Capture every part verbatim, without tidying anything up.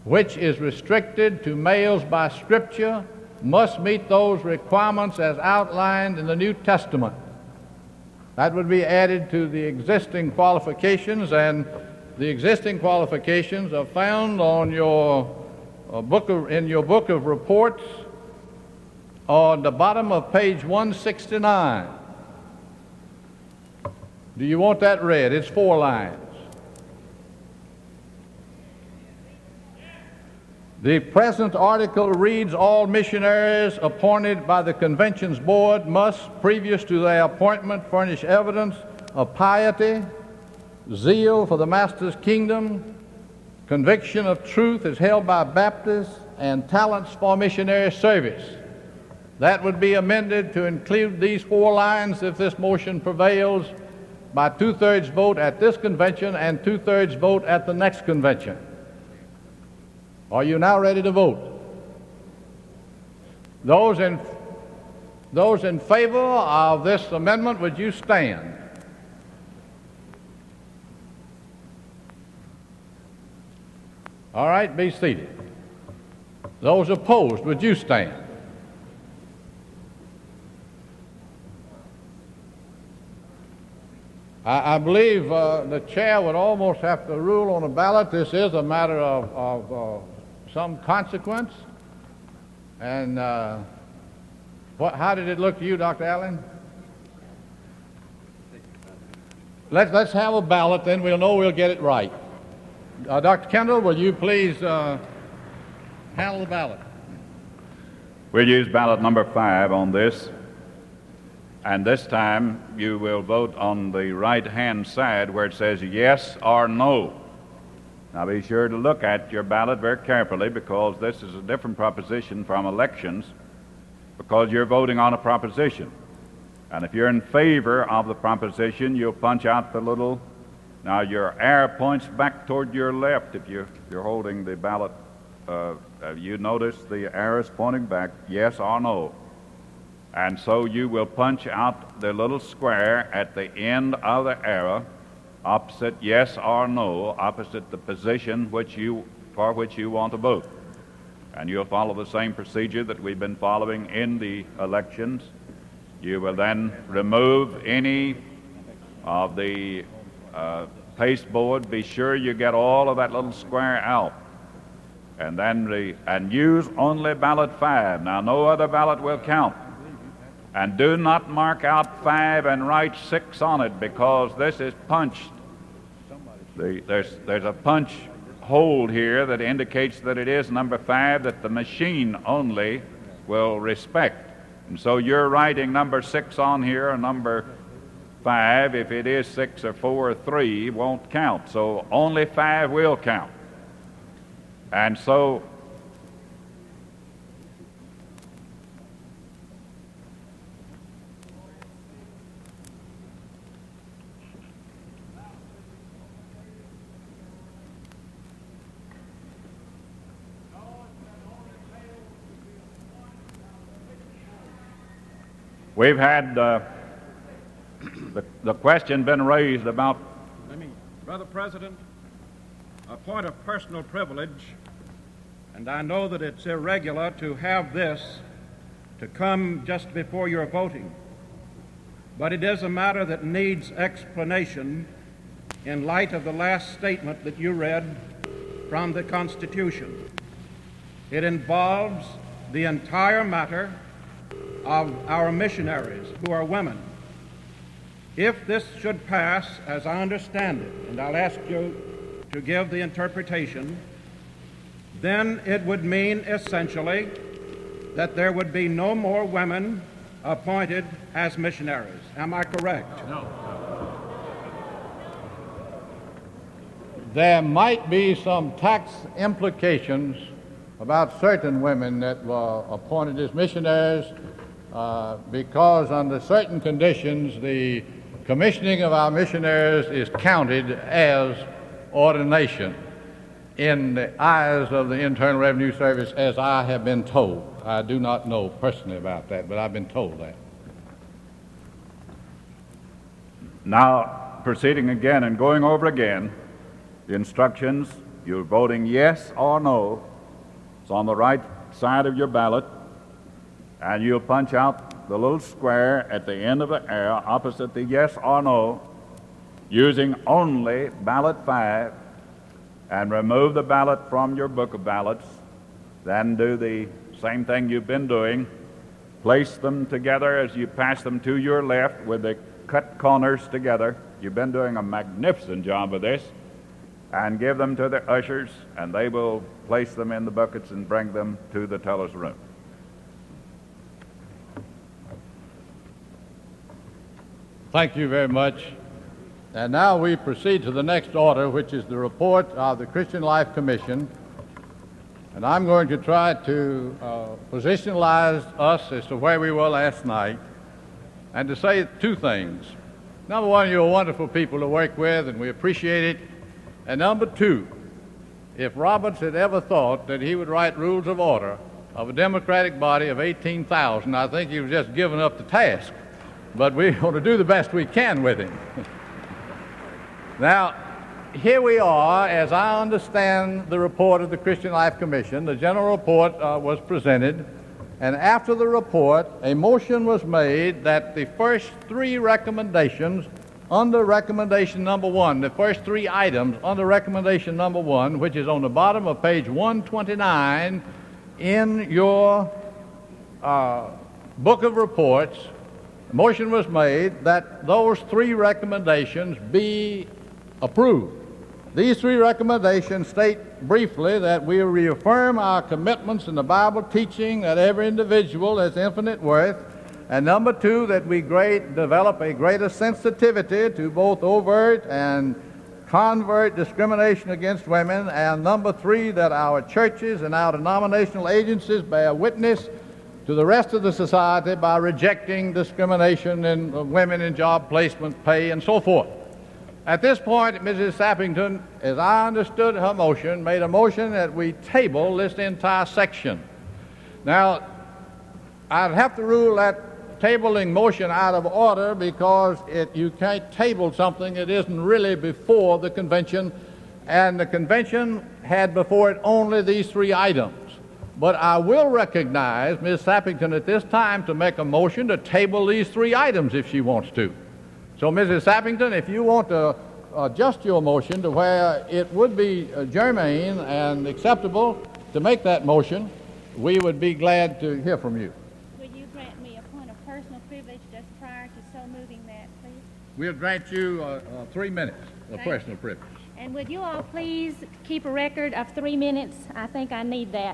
which is restricted to males by Scripture, must meet those requirements as outlined in the New Testament. That would be added to the existing qualifications, and the existing qualifications are found on your uh, book of, in your book of reports on the bottom of page one sixty-nine. Do you want that read? It's four lines. The present article reads, all missionaries appointed by the Convention's board must, previous to their appointment, furnish evidence of piety, zeal for the Master's kingdom, conviction of truth as held by Baptists, and talents for missionary service. That would be amended to include these four lines if this motion prevails by two-thirds vote at this convention and two-thirds vote at the next convention. Are you now ready to vote? Those in, those in favor of this amendment, would you stand? All right, be seated. Those opposed, would you stand? I, I believe uh, the chair would almost have to rule on a ballot. This is a matter of, of uh, some consequence. And uh, what, how did it look to you, Doctor Allen? Let's, let's have a ballot, then we'll know we'll get it right. Uh, Doctor Kendall, will you please uh, handle the ballot? We'll use ballot number five on this. And this time you will vote on the right-hand side where it says yes or no. Now be sure to look at your ballot very carefully, because this is a different proposition from elections, because you're voting on a proposition. And if you're in favor of the proposition, you'll punch out the little, now your arrow points back toward your left if you're, you're holding the ballot. Uh, you notice the arrow is pointing back, yes or no. And so you will punch out the little square at the end of the arrow, opposite yes or no, opposite the position which you, for which you want to vote. And you'll follow the same procedure that we've been following in the elections. You will then remove any of the uh, pasteboard. Be sure you get all of that little square out. And then re- and use only ballot five. Now no other ballot will count. And do not mark out five and write six on it, because this is punched. The, there's, there's a punch hold here that indicates that it is number five that the machine only will respect. And so you're writing number six on here, or number five, if it is six or four or three, won't count. So only five will count. And so we've had uh, the, the question been raised about... Let me, Brother President, a point of personal privilege, and I know that it's irregular to have this to come just before your voting, but it is a matter that needs explanation in light of the last statement that you read from the Constitution. It involves the entire matter of our missionaries who are women. If this should pass, as I understand it, and I'll ask you to give the interpretation, then it would mean essentially that there would be no more women appointed as missionaries. Am I correct? No. There might be some tax implications about certain women that were appointed as missionaries, uh, because under certain conditions the commissioning of our missionaries is counted as ordination in the eyes of the Internal Revenue Service, as I have been told. I do not know personally about that, but I've been told that. Now, proceeding again and going over again the instructions You're voting yes or no. It's on the right side of your ballot, and you'll punch out the little square at the end of the arrow opposite the yes or no, using only ballot five, and remove the ballot from your book of ballots. Then do the same thing you've been doing. Place them together as you pass them to your left with the cut corners together. You've been doing a magnificent job of this. And give them to the ushers, and they will place them in the buckets and bring them to the teller's room. Thank you very much. And now we proceed to the next order, which is the report of the Christian Life Commission. And I'm going to try to uh, positionalize us as to where we were last night, and to say two things. Number one, you're wonderful people to work with, and we appreciate it. And number two, if Roberts had ever thought that he would write rules of order of a Democratic body of eighteen thousand, I think he was just giving up the task. But we want to do the best we can with him. Now, here we are, as I understand the report of the Christian Life Commission. The general report uh, was presented, and after the report, a motion was made that the first three recommendations under recommendation number one, the first three items under recommendation number one, which is on the bottom of page one twenty-nine in your uh, book of reports, a motion was made that those three recommendations be approved. These three recommendations state briefly that we reaffirm our commitments in the Bible teaching that every individual has infinite worth, and number two, that we great, develop a greater sensitivity to both overt and convert discrimination against women, and number three, that our churches and our denominational agencies bear witness to the rest of the society by rejecting discrimination in uh, women in job placement, pay, and so forth. At this point, Missus Sappington, as I understood her motion, made a motion that we table this entire section. Now, I'd have to rule that tabling motion out of order, because it, you can't table something that isn't really before the convention, and the convention had before it only these three items. But I will recognize Miz Sappington at this time to make a motion to table these three items if she wants to. So, Missus Sappington, if you want to adjust your motion to where it would be germane and acceptable to make that motion, we would be glad to hear from you. We'll grant you uh, uh, three minutes of okay. personal privilege. And would you all please keep a record of three minutes? I think I need that.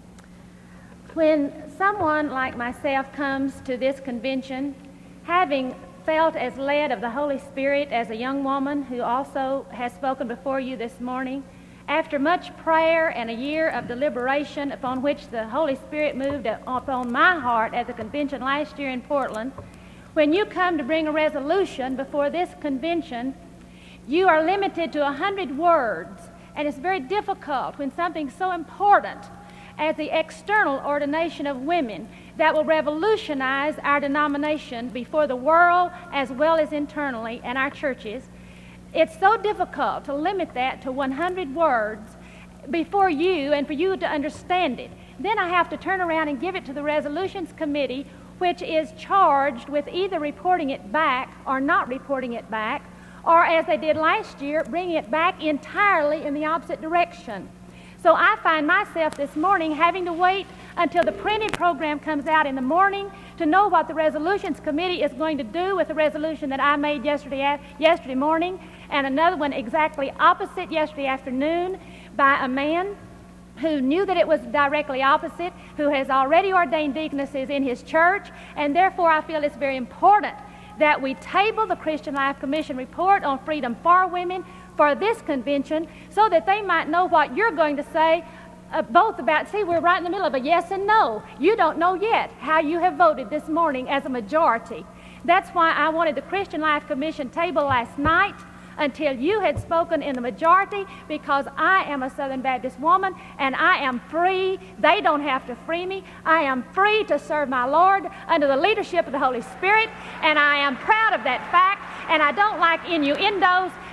When someone like myself comes to this convention, having felt as led of the Holy Spirit as a young woman who also has spoken before you this morning, after much prayer and a year of deliberation upon which the Holy Spirit moved upon my heart at the convention last year in Portland, when you come to bring a resolution before this convention, you are limited to a hundred words, and it's very difficult when something so important as the external ordination of women that will revolutionize our denomination before the world as well as internally and our churches. It's so difficult to limit that to one hundred words before you and for you to understand it. Then I have to turn around and give it to the Resolutions Committee, which is charged with either reporting it back or not reporting it back, or as they did last year, bringing it back entirely in the opposite direction. So I find myself this morning having to wait until the printed program comes out in the morning to know what the Resolutions Committee is going to do with the resolution that I made yesterday, yesterday morning, and another one exactly opposite yesterday afternoon by a man who knew that it was directly opposite, who has already ordained deaconesses in his church, and therefore I feel it's very important that we table the Christian Life Commission report on freedom for women for this convention so that they might know what you're going to say uh, both about, see, we're right in the middle of a yes and no. You don't know yet how you have voted this morning as a majority. That's why I wanted the Christian Life Commission table last night until you had spoken in the majority, because I am a Southern Baptist woman and I am free. They don't have to free me. I am free to serve my Lord under the leadership of the Holy Spirit, and I am proud of that fact, and I don't like innuendos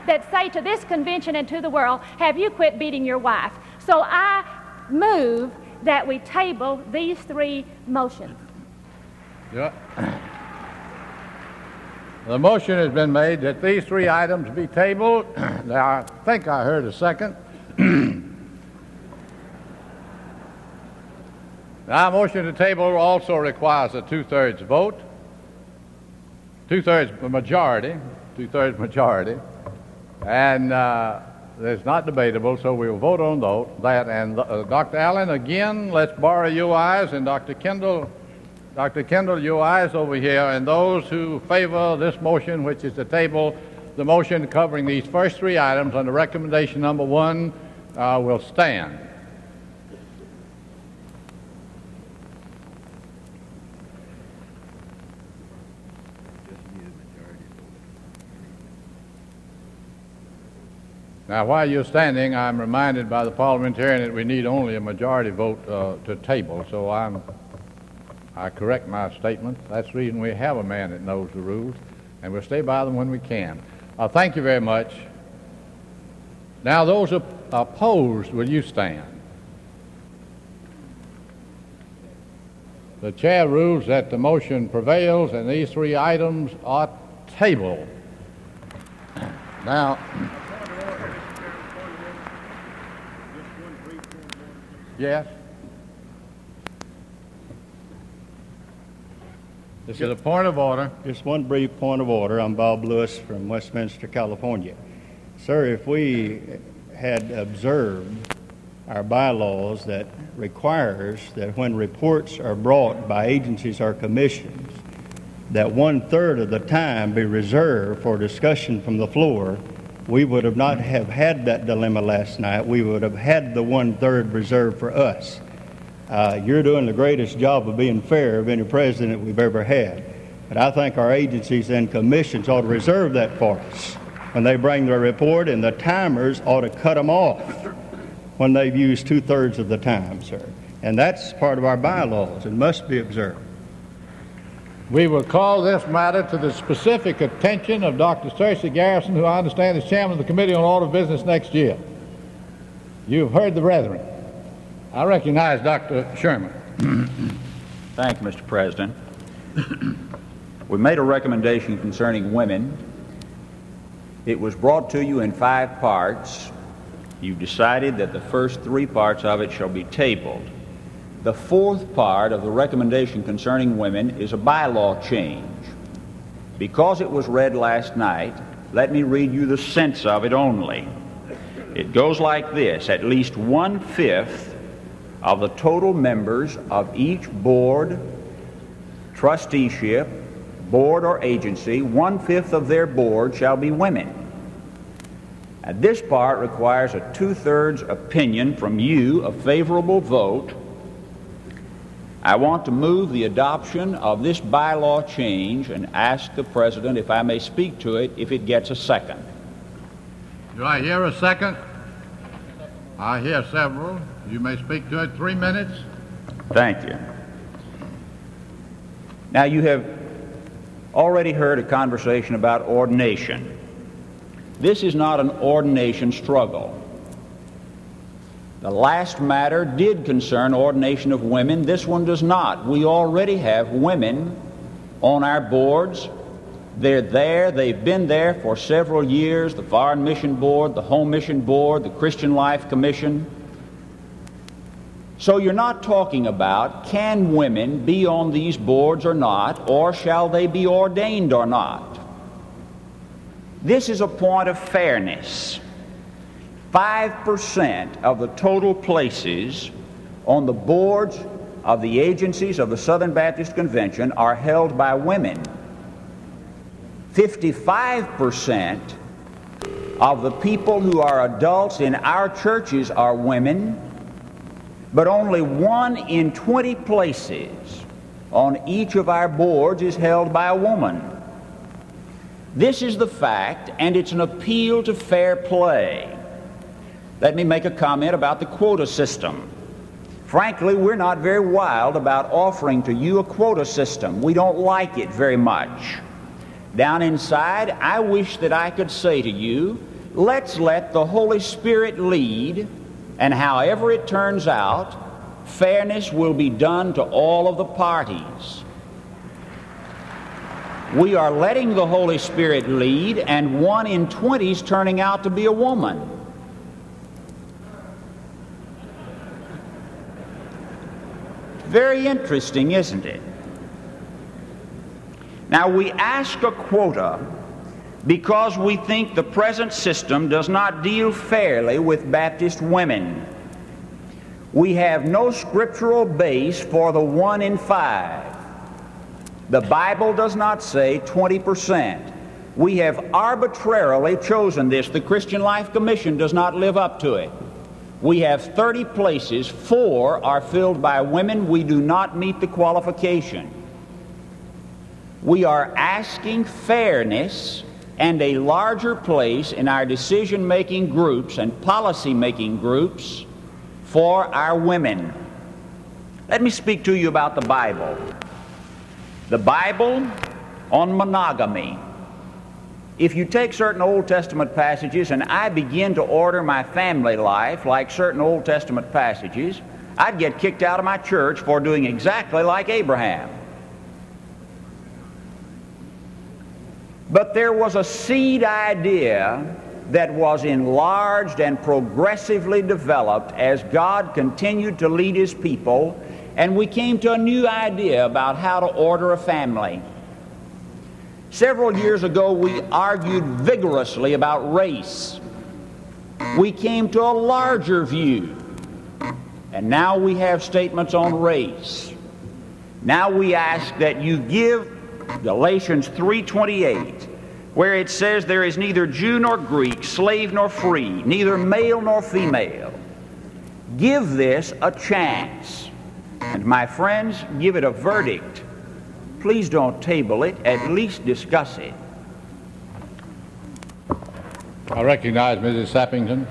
that say to this convention and to the world, have you quit beating your wife? So I move that we table these three motions. Yeah. The motion has been made that these three items be tabled. Now, I think I heard a second. Now, a motion to table also requires a two-thirds vote, two-thirds majority, two-thirds majority, and uh, it's not debatable, so we'll vote on those, that. And uh, Doctor Allen, again, let's borrow your eyes, and Doctor Kendall, Doctor Kendall, your eyes over here, and those who favor this motion, which is to table the motion covering these first three items under recommendation number one, uh, will stand. Now, while you're standing, I'm reminded by the parliamentarian that we need only a majority vote uh, to table, so I'm, I correct my statement. That's the reason we have a man that knows the rules, and we'll stay by them when we can. Uh, thank you very much. Now, those op- opposed, will you stand? The chair rules that the motion prevails and these three items are tabled. Now, yes? This is a point of order. Just one brief point of order. I'm Bob Lewis from Westminster, California. Sir, if we had observed our bylaws that requires that when reports are brought by agencies or commissions, that one-third of the time be reserved for discussion from the floor, we would have not have had that dilemma last night. We would have had the one-third reserved for us. Uh, you're doing the greatest job of being fair of any president we've ever had. But I think our agencies and commissions ought to reserve that for us when they bring their report, and the timers ought to cut them off when they've used two-thirds of the time, sir. And that's part of our bylaws and must be observed. We will call this matter to the specific attention of Doctor Cersei Garrison, who I understand is chairman of the Committee on Order of Business next year. You've heard the brethren. I recognize Doctor Sherman. Thank you, Mister President. We made a recommendation concerning women. It was brought to you in five parts. You've decided that the first three parts of it shall be tabled. The fourth part of the recommendation concerning women is a bylaw change. Because it was read last night, let me read you the sense of it only. It goes like this: at least one-fifth of the total members of each board, trusteeship, board or agency, one-fifth of their board shall be women. And this part requires a two-thirds opinion from you, a favorable vote. I want to move the adoption of this bylaw change and ask the President if I may speak to it if it gets a second. Do I hear a second? I hear several. You may speak to it. Three minutes. Thank you. Now, you have already heard a conversation about ordination. This is not an ordination struggle. The last matter did concern ordination of women. This one does not. We already have women on our boards. They're there. They've been there for several years. The Foreign Mission Board, the Home Mission Board, the Christian Life Commission. So you're not talking about can women be on these boards or not, or shall they be ordained or not. This is a point of fairness. Five percent of the total places on the boards of the agencies of the Southern Baptist Convention are held by women. Fifty-five percent of the people who are adults in our churches are women, but only one in twenty places on each of our boards is held by a woman. This is the fact, and it's an appeal to fair play. Let me make a comment about the quota system. Frankly, we're not very wild about offering to you a quota system. We don't like it very much. Down inside, I wish that I could say to you let's let the Holy Spirit lead, and however it turns out, fairness will be done to all of the parties. We are letting the Holy Spirit lead, and one in twenty is turning out to be a woman. Very interesting, isn't it? Now, we ask a quota because we think the present system does not deal fairly with Baptist women. We have no scriptural base for the one in five. The Bible does not say twenty percent. We have arbitrarily chosen this. The Christian Life Commission does not live up to it. We have thirty places. Four are filled by women. We do not meet the qualification. We are asking fairness and a larger place in our decision-making groups and policy-making groups for our women. Let me speak to you about the Bible. The Bible on monogamy. If you take certain Old Testament passages and I begin to order my family life like certain Old Testament passages, I'd get kicked out of my church for doing exactly like Abraham. But there was a seed idea that was enlarged and progressively developed as God continued to lead His people, and we came to a new idea about how to order a family. Several years ago, we argued vigorously about race. We came to a larger view, and now we have statements on race. Now we ask that you give Galatians three twenty-eight, where it says there is neither Jew nor Greek, slave nor free, neither male nor female. Give this a chance. And my friends, give it a verdict. Please don't table it, at least discuss it. I recognize Missus Sappington.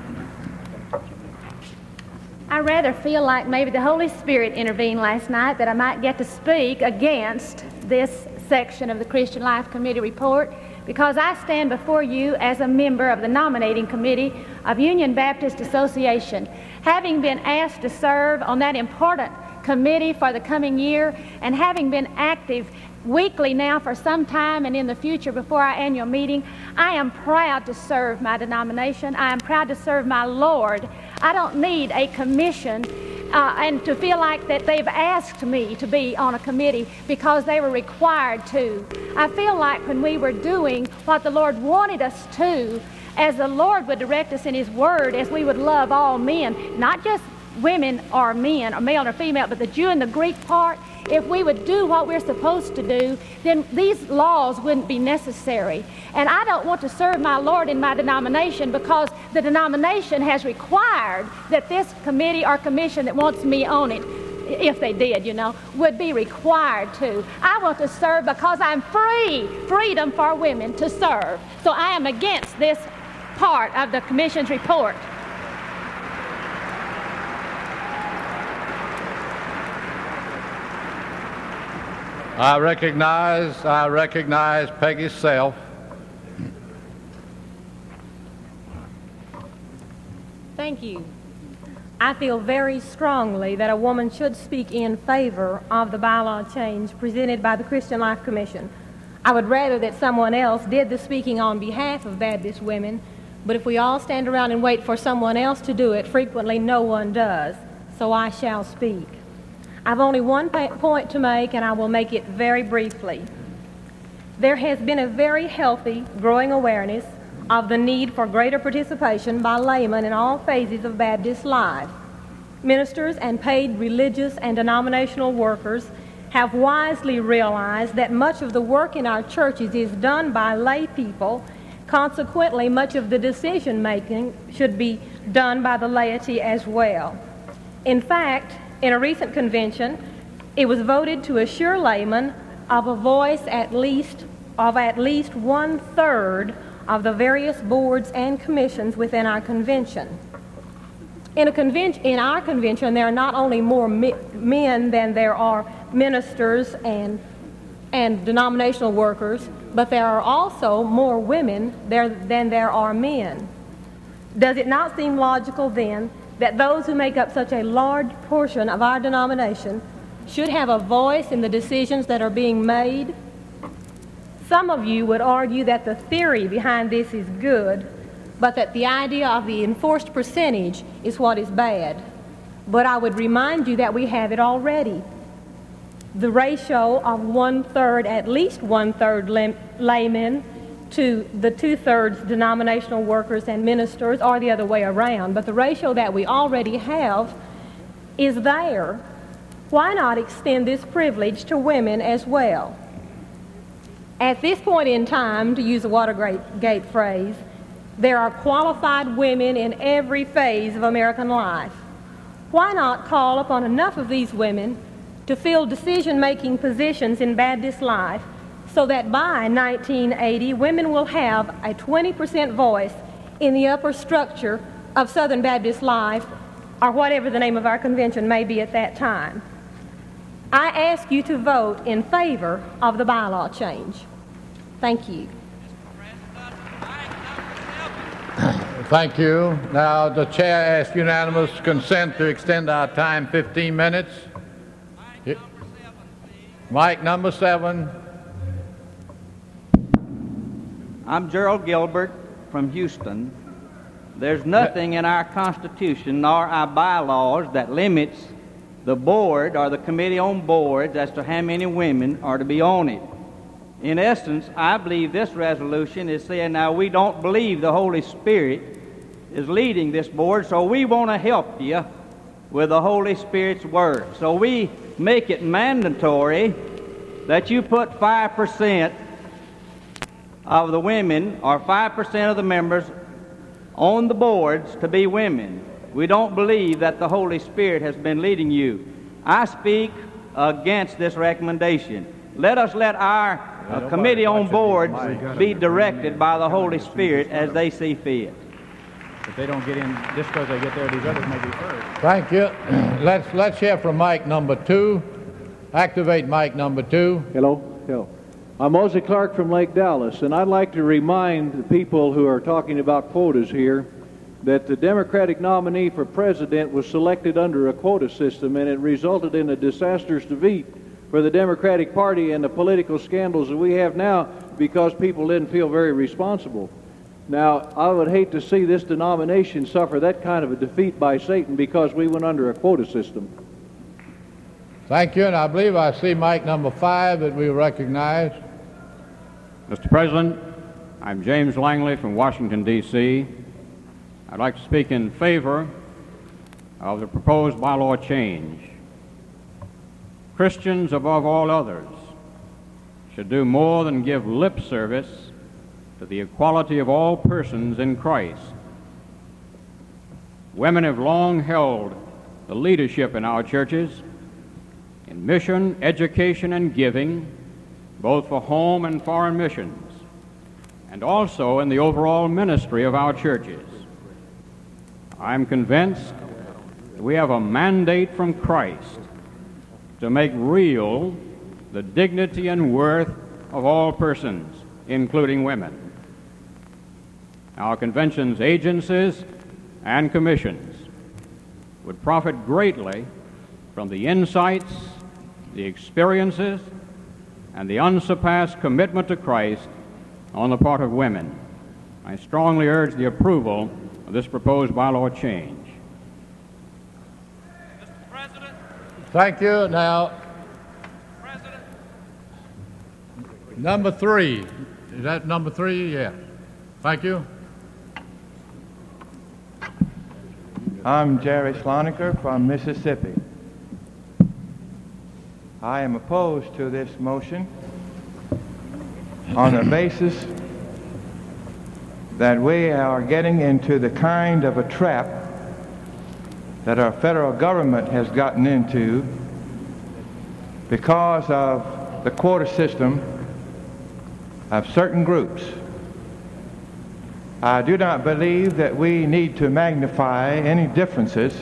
I rather feel like maybe the Holy Spirit intervened last night that I might get to speak against this section of the Christian Life Committee report, because I stand before you as a member of the nominating committee of Union Baptist Association, having been asked to serve on that important committee for the coming year, and having been active weekly now for some time and in the future before our annual meeting. I am proud to serve my denomination. I am proud to serve my Lord. I don't need a commission uh, and to feel like that they've asked me to be on a committee because they were required to. I feel like when we were doing what the Lord wanted us to, as the Lord would direct us in His Word, as we would love all men, not just women or men, or male or female, but the Jew and the Greek part, if we would do what we're supposed to do, then these laws wouldn't be necessary. And I don't want to serve my Lord in my denomination because the denomination has required that this committee or commission that wants me on it, if they did, you know, would be required to. I want to serve because I'm free, freedom for women to serve. So I am against this part of the commission's report. I recognize, I recognize Peggy Self. Thank you. I feel very strongly that a woman should speak in favor of the bylaw change presented by the Christian Life Commission. I would rather that someone else did the speaking on behalf of Baptist women, but if we all stand around and wait for someone else to do it, frequently no one does. So I shall speak. I've only one point to make, and I will make it very briefly. There has been a very healthy, growing awareness of the need for greater participation by laymen in all phases of Baptist life. Ministers and paid religious and denominational workers have wisely realized that much of the work in our churches is done by lay people. Consequently, much of the decision-making should be done by the laity as well. In fact, in a recent convention, it was voted to assure laymen of a voice at least of at least one-third of the various boards and commissions within our convention. In, a conven- in our convention, there are not only more mi- men than there are ministers and and denominational workers, but there are also more women there than there are men. Does it not seem logical then that those who make up such a large portion of our denomination should have a voice in the decisions that are being made? Some of you would argue that the theory behind this is good, but that the idea of the enforced percentage is what is bad. But I would remind you that we have it already. The ratio of one-third, at least one-third laymen to the two-thirds denominational workers and ministers, or the other way around. But the ratio that we already have is there. Why not extend this privilege to women as well? At this point in time, to use a Watergate phrase, there are qualified women in every phase of American life. Why not call upon enough of these women to fill decision-making positions in Baptist life so that by nineteen eighty, women will have a twenty percent voice in the upper structure of Southern Baptist life, or whatever the name of our convention may be at that time? I ask you to vote in favor of the bylaw change. Thank you. Thank you. Now the chair asks unanimous consent to extend our time fifteen minutes. Mike number seven. I'm Gerald Gilbert from Houston. There's nothing in our Constitution nor our bylaws that limits the board or the committee on boards as to how many women are to be on it. In essence, I believe this resolution is saying, now, we don't believe the Holy Spirit is leading this board, so we want to help you with the Holy Spirit's word. So we make it mandatory that you put five percent of the women or five percent of the members on the boards to be women. We don't believe that the Holy Spirit has been leading you. I speak against this recommendation. Let us let our uh, committee on boards be directed by the Holy Spirit as they see fit. If they don't get in just because they get there, these others may be first. Thank you. Let's let's hear from Mike number two. Activate Mike number two. Hello. Hello. I'm Mosey Clark from Lake Dallas, and I'd like to remind the people who are talking about quotas here that the Democratic nominee for president was selected under a quota system, and it resulted in a disastrous defeat for the Democratic Party and the political scandals that we have now because people didn't feel very responsible. Now, I would hate to see this denomination suffer that kind of a defeat by Satan because we went under a quota system. Thank you, and I believe I see Mike number five that we recognize. Mister President, I'm James Langley from Washington, D C I'd like to speak in favor of the proposed bylaw change. Christians, above all others, should do more than give lip service to the equality of all persons in Christ. Women have long held the leadership in our churches in mission, education, and giving, both for home and foreign missions, and also in the overall ministry of our churches. I'm convinced that we have a mandate from Christ to make real the dignity and worth of all persons, including women. Our convention's agencies and commissions would profit greatly from the insights, the experiences, and the unsurpassed commitment to Christ on the part of women. I strongly urge the approval of this proposed bylaw change. Mister President. Thank you. Now, President. Number three. Is that number three? Yeah. Thank you. I'm Jerry Sloniker from Mississippi. I am opposed to this motion on the basis that we are getting into the kind of a trap that our federal government has gotten into because of the quota system of certain groups. I do not believe that we need to magnify any differences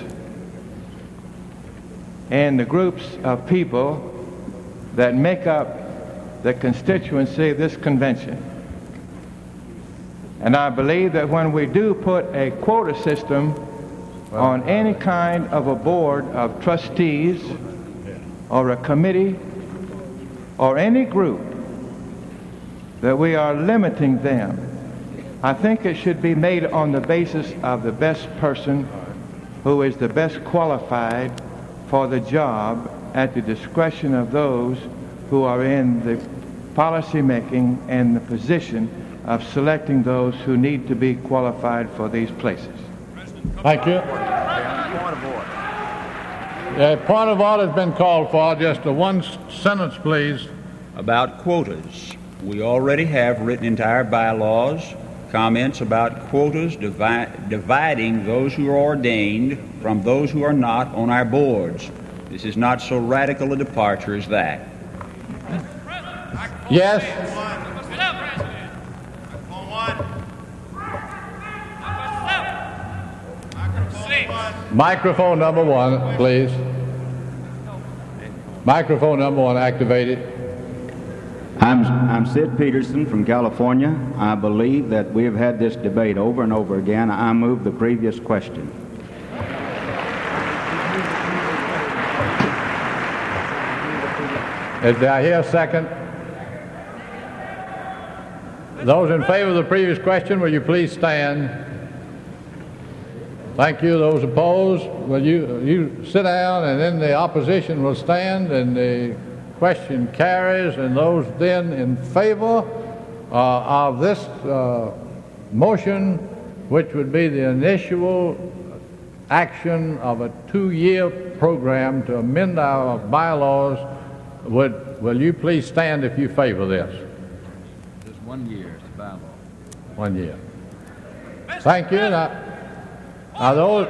in the groups of people that make up the constituency of this convention. And I believe that when we do put a quota system on any kind of a board of trustees or a committee or any group, that we are limiting them. I think it should be made on the basis of the best person who is the best qualified for the job at the discretion of those who are in the policy making and the position of selecting those who need to be qualified for these places. Thank you. Uh, point of order has been called for. Just a one sentence, please. About quotas. We already have written into our bylaws comments about quotas divi- dividing those who are ordained from those who are not on our boards. This is not so radical a departure as that. Yes. Microphone number one, please. Microphone number one activated. I'm, I'm Sid Peterson from California. I believe that we have had this debate over and over again. I move the previous question. Is there, I hear a second? Those in favor of the previous question, will you please stand? Thank you. Those opposed, will you, you sit down, and then the opposition will stand, and the question carries. And those then in favor uh, of this uh, motion, which would be the initial action of a two-year program to amend our bylaws, would will you please stand if you favor this? Just one year, it's a bylaw. One year. Thank you. Now, now those.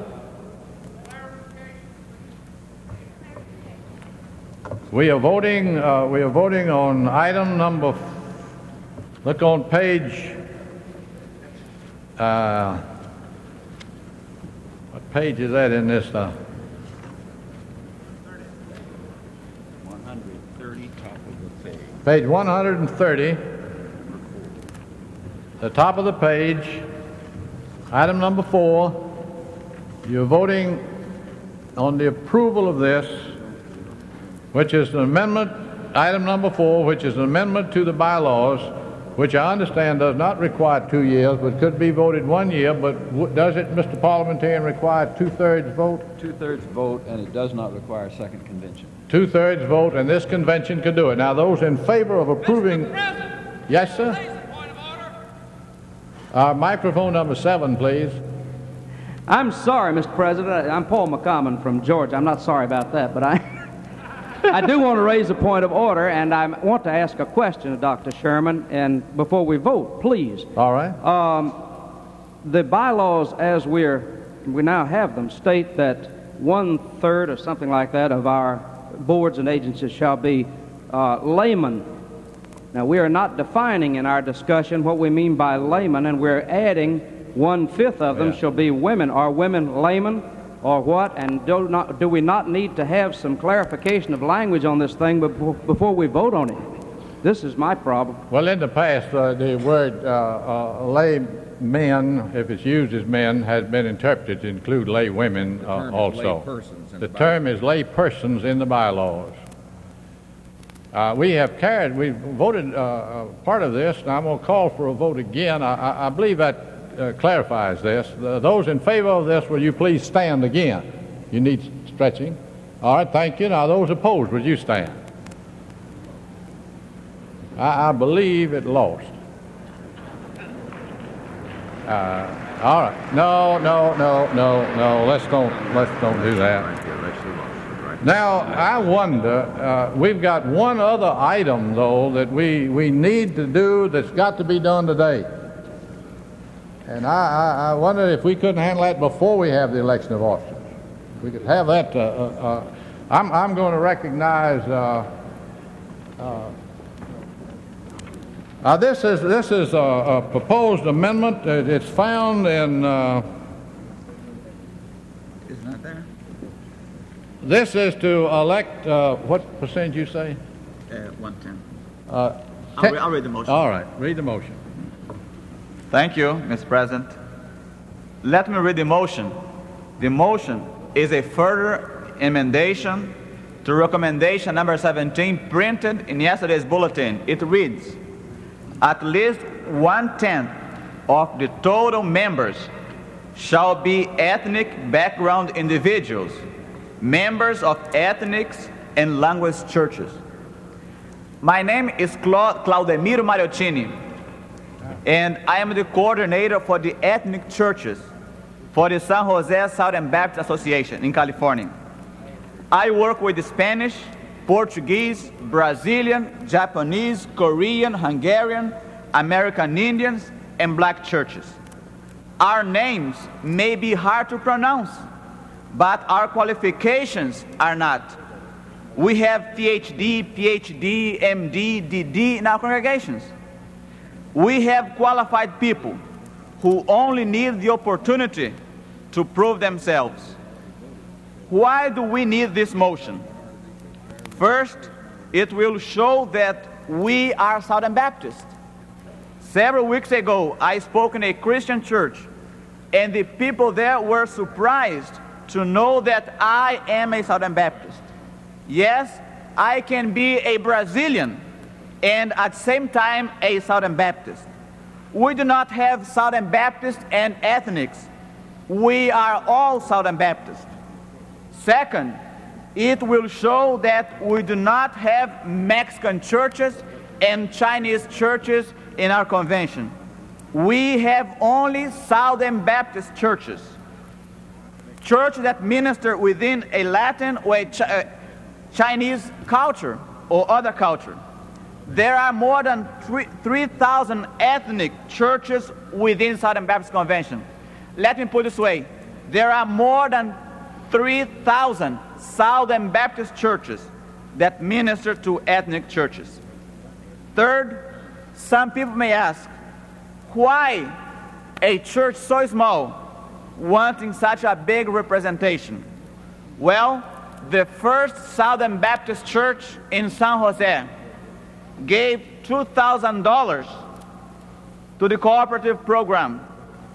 We are voting. Uh, we are voting on item number. Look on page. Uh, what page is that in this? Uh, one hundred thirty, top of the page. Page one hundred thirty. The top of the page. Item number four. You're voting on the approval of this, which is an amendment, item number four, which is an amendment to the bylaws, which I understand does not require two years, but could be voted one year. But w- does it, Mister Parliamentarian, require two-thirds vote? Two-thirds vote, and it does not require a second convention. Two-thirds vote, and this convention could do it. Now, those in favor of approving... Yes, sir? Uh, microphone number seven, please. I'm sorry, Mister President. I'm Paul McCommon from Georgia. I'm not sorry about that, but I... I do want to raise a point of order, and I want to ask a question of Doctor Sherman, and before we vote, please. All right. Um, the bylaws, as we're we now have them, state that one third or something like that of our boards and agencies shall be uh, laymen. Now, we are not defining in our discussion what we mean by laymen, and we're adding one fifth of them Yeah. shall be women. Are women laymen? Or what? And do not do we not need to have some clarification of language on this thing before, before we vote on it? This is my problem. Well, in the past, uh, the word uh, uh, lay men, if it's used as men, has been interpreted to include lay women uh, also. Laypersons in The the term is lay persons in the bylaws. Uh, we have carried, we voted uh, uh, part of this, and I'm going to call for a vote again. I, I, I believe that Uh, clarifies this. The, those in favor of this, will you please stand again? You need stretching. All right, thank you. Now, those opposed, would you stand? I, I believe it lost. Uh, all right. No, no, no, no, no. Let's don't let's don't do that. Now, I wonder. Uh, we've got one other item though that we we need to do that's got to be done today. And I, I, I wonder if we couldn't handle that before we have the election of officers. We could have that. Uh, uh, uh, I'm, I'm going to recognize. Uh, uh, uh, this is this is a, a proposed amendment. It, it's found in. Uh, Isn't that there? this is to elect. Uh, what percentage you say? Uh, one tenth. Uh, I'll, re- I'll read the motion. All right, read the motion. Thank you, Mister President. Let me read the motion. The motion is a further emendation to recommendation number seventeen printed in yesterday's bulletin. It reads, at least one-tenth of the total members shall be ethnic background individuals, members of ethnic and language churches. My name is Cla- Claudemiro Mariottini, and I am the coordinator for the ethnic churches for the San Jose Southern Baptist Association in California. I work with the Spanish, Portuguese, Brazilian, Japanese, Korean, Hungarian, American Indians, and black churches. Our names may be hard to pronounce, but our qualifications are not. We have P H D, P H D, M D, D D in our congregations. We have qualified people who only need the opportunity to prove themselves. Why do we need this motion? First, it will show that we are Southern Baptist. Several weeks ago, I spoke in a Christian church, and the people there were surprised to know that I am a Southern Baptist. Yes, I can be a Brazilian and at the same time a Southern Baptist. We do not have Southern Baptist and ethnics. We are all Southern Baptist. Second, it will show that we do not have Mexican churches and Chinese churches in our convention. We have only Southern Baptist churches. Churches that minister within a Latin or a Ch- uh, Chinese culture or other culture. There are more than three thousand ethnic churches within Southern Baptist Convention. Let me put it this way. There are more than three thousand Southern Baptist churches that minister to ethnic churches. Third, some people may ask, why a church so small wanting such a big representation? Well, the first Southern Baptist church in San Jose gave two thousand dollars to the cooperative program.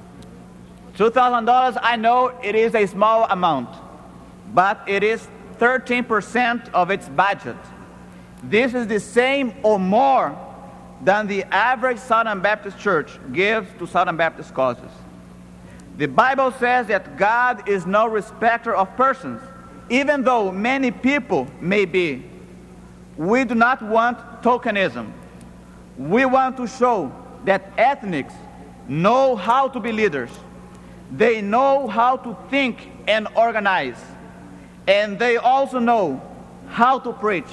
two thousand dollars, I know it is a small amount, but it is thirteen percent of its budget. This is the same or more than the average Southern Baptist church gives to Southern Baptist causes. The Bible says that God is no respecter of persons, even though many people may be. We do not want tokenism. We want to show that ethnics know how to be leaders. They know how to think and organize. And they also know how to preach.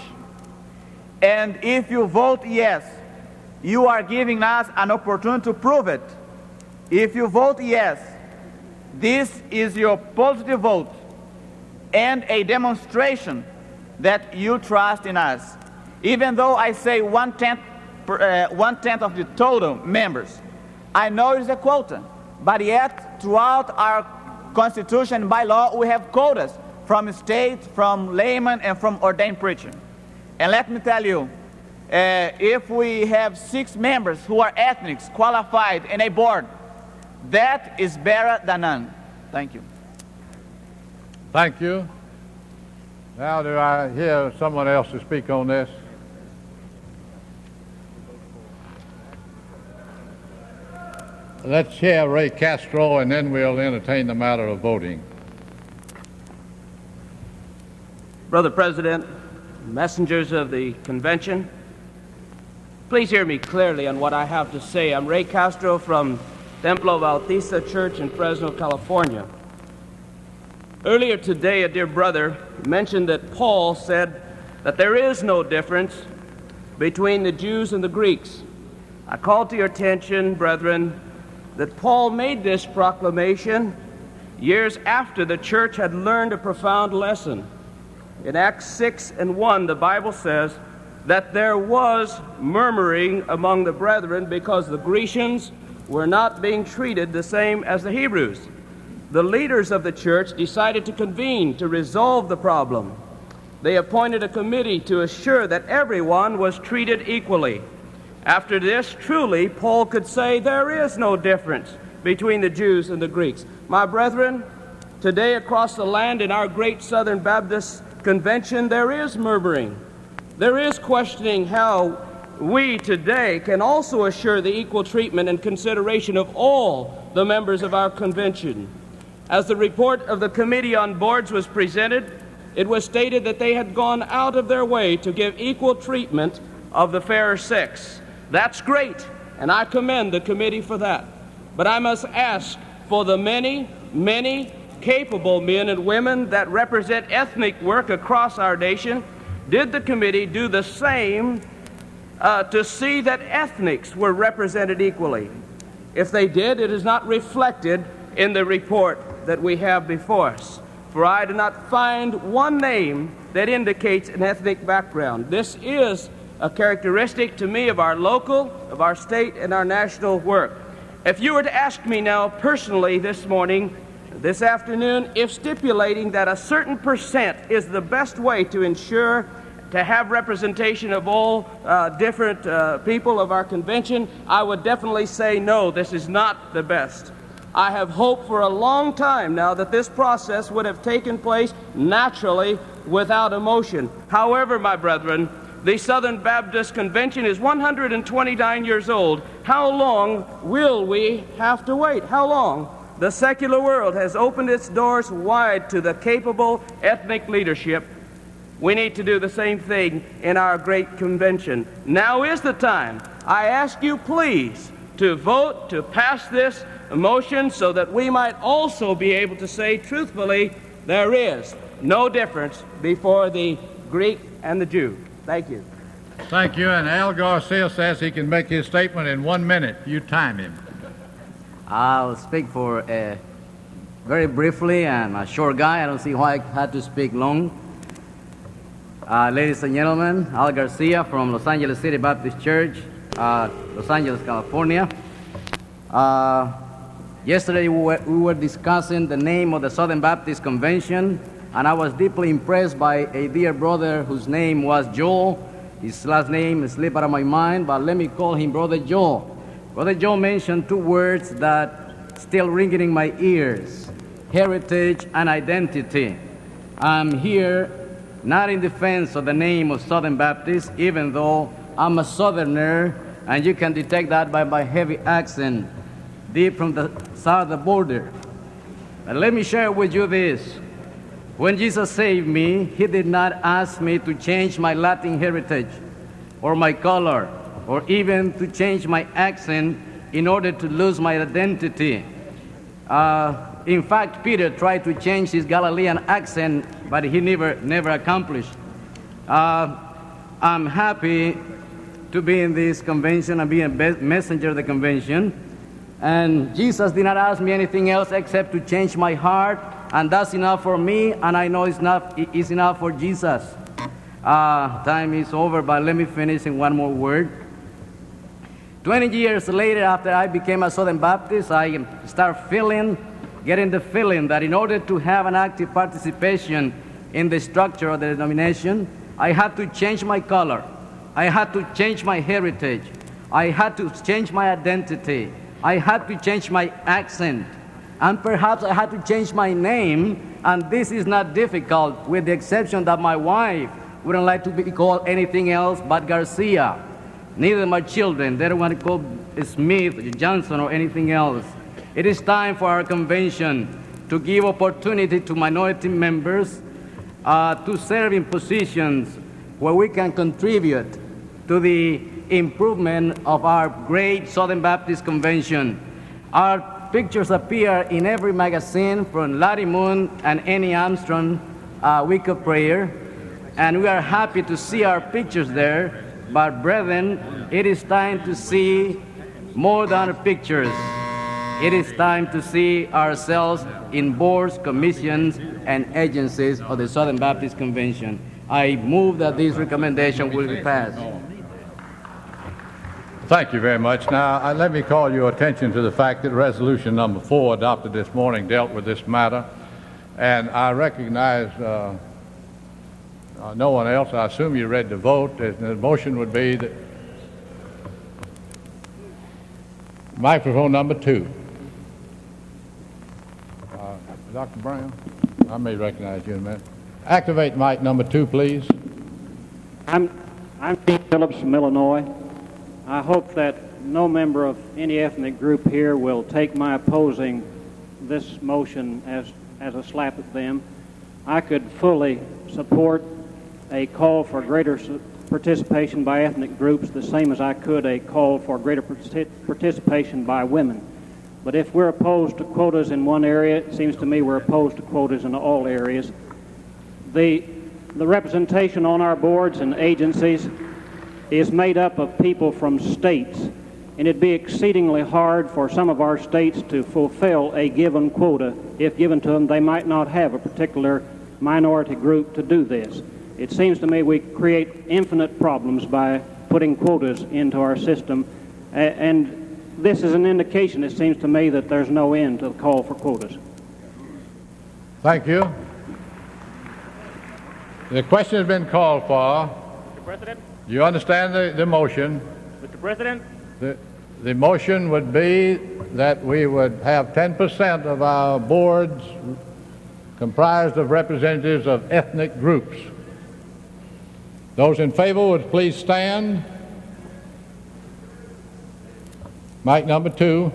And if you vote yes, you are giving us an opportunity to prove it. If you vote yes, this is your positive vote and a demonstration that you trust in us. Even though I say one-tenth, uh, one-tenth of the total members, I know it is a quota, but yet throughout our Constitution and by law we have quotas from state, from laymen, and from ordained preacher. And let me tell you, uh, if we have six members who are ethnics qualified in a board, that is better than none. Thank you. Thank you. Now do I hear someone else to speak on this? Let's hear Ray Castro, and then we'll entertain the matter of voting. Brother President, messengers of the convention, please hear me clearly on what I have to say. I'm Ray Castro from Templo Bautista Church in Fresno, California. Earlier today, a dear brother mentioned that Paul said that there is no difference between the Jews and the Greeks. I call to your attention, brethren, that Paul made this proclamation years after the church had learned a profound lesson. In Acts six and one, the Bible says that there was murmuring among the brethren because the Grecians were not being treated the same as the Hebrews. The leaders of the church decided to convene to resolve the problem. they appointed a committee to assure that everyone was treated equally. After this, truly, Paul could say there is no difference between the Jews and the Greeks. My brethren, today across the land in our great Southern Baptist Convention, there is murmuring. There is questioning how we today can also assure the equal treatment and consideration of all the members of our convention. As the report of the Committee on Boards was presented, it was stated that they had gone out of their way to give equal treatment of the fairer sex. That's great, and I commend the committee for that. But I must ask for the many, many capable men and women that represent ethnic work across our nation, did the committee do the same uh, to see that ethnics were represented equally? If they did, it is not reflected in the report that we have before us. For I do not find one name that indicates an ethnic background. This is a characteristic to me of our local, of our state, and our national work. If you were to ask me now personally this morning, this afternoon, if stipulating that a certain percent is the best way to ensure to have representation of all uh, different uh, people of our convention, I would definitely say no, this is not the best. I have hoped for a long time now that this process would have taken place naturally without emotion. However, my brethren, the Southern Baptist Convention is one hundred twenty-nine years old. How long will we have to wait? How long? The secular world has opened its doors wide to the capable ethnic leadership. We need to do the same thing in our great convention. Now is the time. I ask you, please, to vote to pass this motion so that we might also be able to say truthfully, there is no difference before the Greek and the Jew. Thank you. Thank you. And Al Garcia says he can make his statement in one minute. You time him. I'll speak for uh, very briefly. I'm a short guy. I don't see why I had to speak long. Uh, ladies and gentlemen, Al Garcia from Los Angeles City Baptist Church, uh, Los Angeles, California. Uh, yesterday we were, we were discussing the name of the Southern Baptist Convention, and I was deeply impressed by a dear brother whose name was Joel. His last name slipped out of my mind, but let me call him Brother Joel. Brother Joel mentioned two words that still ringing in my ears: heritage and identity. I'm here not in defense of the name of Southern Baptist, even though I'm a Southerner, and you can detect that by my heavy accent deep from the side of the border. But let me share with you this. When Jesus saved me, he did not ask me to change my Latin heritage or my color or even to change my accent in order to lose my identity. Uh, in fact, Peter tried to change his Galilean accent, but he never, never accomplished. Uh, I'm happy to be in this convention and be a messenger of the convention. And Jesus did not ask me anything else except to change my heart, and that's enough for me, and I know it's enough, it's enough for Jesus. Uh, time is over, but let me finish in one more word. Twenty years later, after I became a Southern Baptist, I start feeling, getting the feeling that in order to have an active participation in the structure of the denomination, I had to change my color. I had to change my heritage. I had to change my identity. I had to change my accent. And perhaps I had to change my name, and this is not difficult, with the exception that my wife wouldn't like to be called anything else but Garcia. Neither my children. They don't want to call Smith, Johnson, or anything else. It is time for our convention to give opportunity to minority members uh, to serve in positions where we can contribute to the improvement of our great Southern Baptist Convention. Our pictures appear in every magazine from Lottie Moon and Annie Armstrong uh, Week of Prayer, and we are happy to see our pictures there. But brethren, it is time to see more than pictures. It is time to see ourselves in boards, commissions, and agencies of the Southern Baptist Convention. I move that this recommendation will be passed. Thank you very much. Now, uh, let me call your attention to the fact that resolution number four adopted this morning dealt with this matter, and I recognize uh, uh, no one else, I assume you read the vote. The motion would be that microphone number two. Uh, Doctor Brown, I may recognize you in a minute. Activate mic number two, please. I'm, I'm Pete Phillips from Illinois. I hope that no member of any ethnic group here will take my opposing this motion as, as a slap at them. I could fully support a call for greater participation by ethnic groups the same as I could a call for greater participation by women. But if we're opposed to quotas in one area, it seems to me we're opposed to quotas in all areas. The, the representation on our boards and agencies is made up of people from states, and it'd be exceedingly hard for some of our states to fulfill a given quota. If given to them, they might not have a particular minority group to do this. It seems to me we create infinite problems by putting quotas into our system, and this is an indication, it seems to me, that there's no end to the call for quotas. Thank you. The question has been called for. Mister President? Do you understand the, the motion? Mister President? The, the motion would be that we would have ten percent of our boards comprised of representatives of ethnic groups. Those in favor would please stand. Mic number two.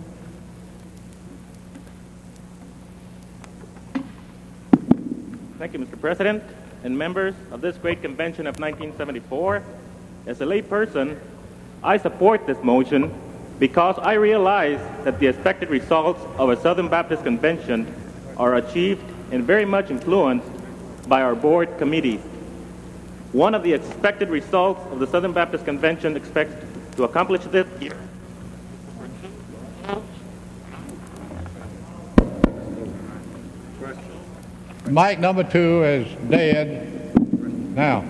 Thank you, Mister President and members of this great convention of nineteen seventy-four. As a layperson, I support this motion because I realize that the expected results of a Southern Baptist Convention are achieved and very much influenced by our board committees. One of the expected results of the Southern Baptist Convention expects to accomplish this year. Mic number two is dead now.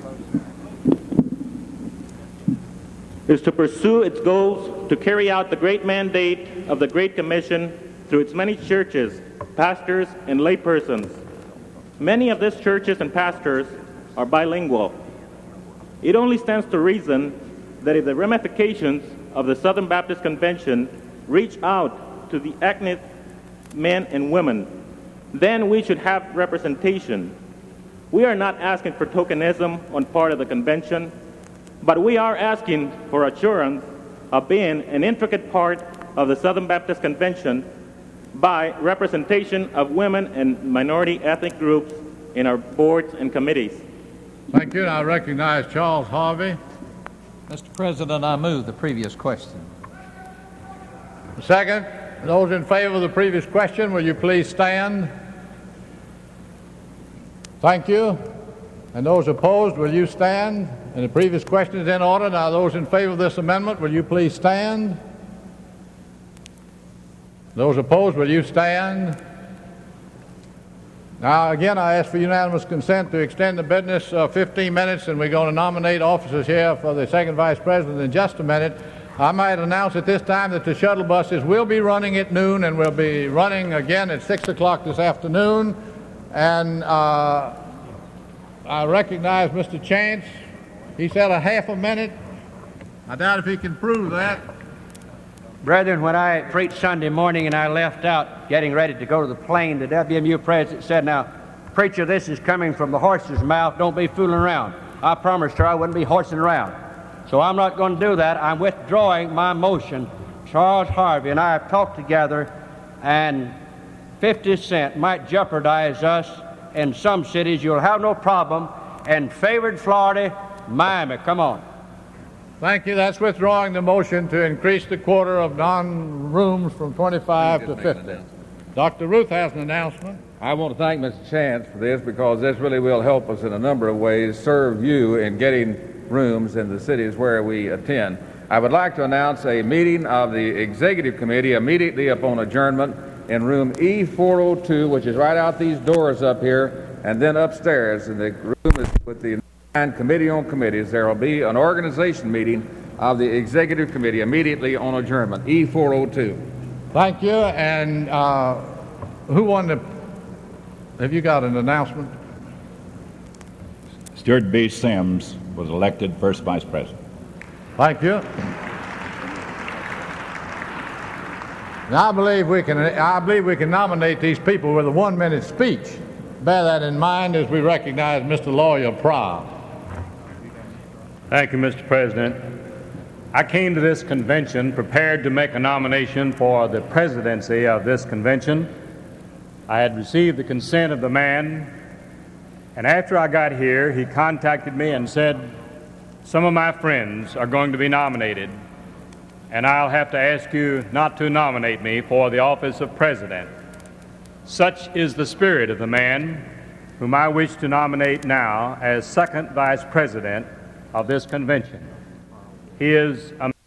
Is to pursue its goals to carry out the great mandate of the Great Commission through its many churches, pastors, and laypersons. Many of these churches and pastors are bilingual. It only stands to reason that if the ramifications of the Southern Baptist Convention reach out to the ethnic men and women, then we should have representation. We are not asking for tokenism on part of the convention, but we are asking for assurance of being an intricate part of the Southern Baptist Convention by representation of women and minority ethnic groups in our boards and committees. Thank you. I recognize Charles Harvey. Mister President, I move the previous question. Second. Those in favor of the previous question, will you please stand? Thank you. And those opposed, will you stand? And the previous question is in order. Now, those in favor of this amendment, will you please stand? Those opposed, will you stand? Now, again, I ask for unanimous consent to extend the business uh, fifteen minutes, and we're going to nominate officers here for the second vice president in just a minute. I might announce at this time that the shuttle buses will be running at noon, and will be running again at six o'clock this afternoon. And uh, I recognize Mister Chance. He said a half a minute. I doubt if he can prove that. Brethren, when I preached Sunday morning and I left out getting ready to go to the plane, the W M U president said, "Now, preacher, this is coming from the horse's mouth. Don't be fooling around." I promised her I wouldn't be horsing around. So I'm not going to do that. I'm withdrawing my motion. Charles Harvey and I have talked together, and fifty cent might jeopardize us in some cities. You'll have no problem. And favored Florida, Miami. Come on. Thank you. That's withdrawing the motion to increase the quota of non-rooms from twenty-five to fifty. Doctor Ruth has an announcement. I want to thank Mister Chance for this, because this really will help us in a number of ways, serve you in getting rooms in the cities where we attend. I would like to announce a meeting of the Executive Committee immediately upon adjournment in room E four oh two, which is right out these doors up here, and then upstairs. And the room is with the Committee on Committees. There will be an organization meeting of the Executive Committee immediately on adjournment, E four oh two. Thank you. And uh, who won the... Have you got an announcement? Stuart B. Sims was elected first vice president. Thank you. Now, I believe we can. I believe we can nominate these people with a one-minute speech. Bear that in mind as we recognize Mister Lawyer Pryor. Thank you, Mister President. I came to this convention prepared to make a nomination for the presidency of this convention. I had received the consent of the man, and after I got here, he contacted me and said, some of my friends are going to be nominated, and I'll have to ask you not to nominate me for the office of president. Such is the spirit of the man whom I wish to nominate now as second vice president of this convention. He is a